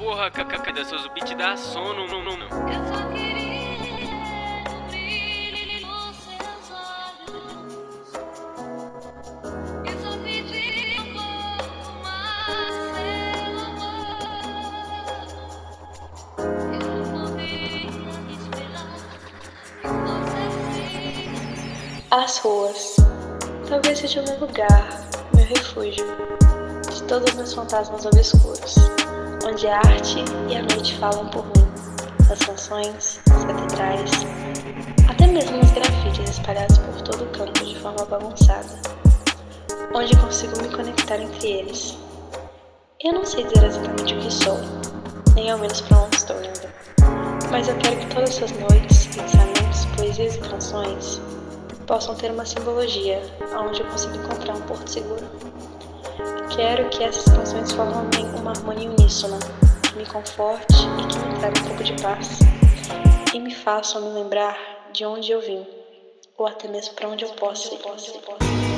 Porra, kkk, seus beats dá sono, não. Eu só queria o brilho nos seus olhos. Eu só pedi um pouco mais seu amor. Eu não poderia esperar que fosse assim. As ruas. Talvez seja o meu lugar, meu refúgio, de todos os meus fantasmas obscuros, onde a arte e a noite falam por mim, as canções, as catedrais, até mesmo os grafites espalhados por todo o campo de forma bagunçada, onde consigo me conectar entre eles. Eu não sei dizer exatamente o que sou, nem ao menos para onde estou indo, mas eu quero que todas essas noites, pensamentos, poesias e canções possam ter uma simbologia, onde eu consiga encontrar um porto seguro. Quero que essas canções formem uma harmonia uníssona, que me conforte e que me traga um pouco de paz, e me façam me lembrar de onde eu vim, ou até mesmo para onde eu posso ir.